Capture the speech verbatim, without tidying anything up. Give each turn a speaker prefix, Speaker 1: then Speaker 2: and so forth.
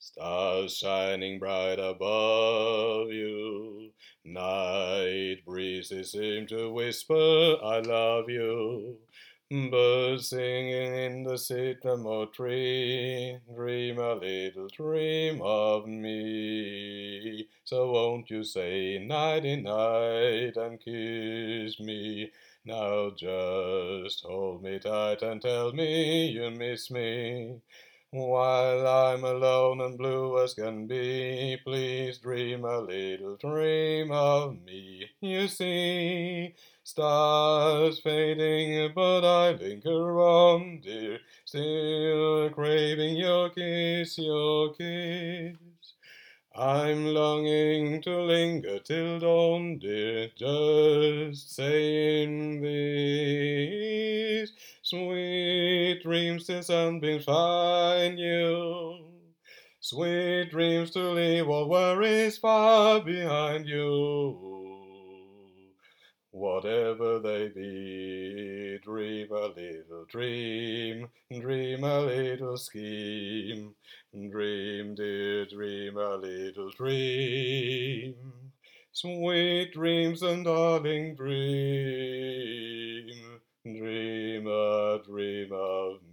Speaker 1: Stars shining bright above you, night breezes seem to whisper, I love you. Birds singing in the sycamore tree, dream a little dream of me. So won't you say nighty night and kiss me? Now just hold me tight and tell me you miss me. While I'm alone and blue as can be, please dream a little dream of me. You see, stars fading, but I linger on, dear, still craving your kiss, your kiss. I'm longing to linger till dawn, dear, just saying these sweet dreams till sunbeams find you. Sweet dreams to leave all worries far behind you. Whatever they be, dream a little dream, dream a little scheme. Dream, dear, dream a little dream. Sweet dreams and darling dream. Dream a dream of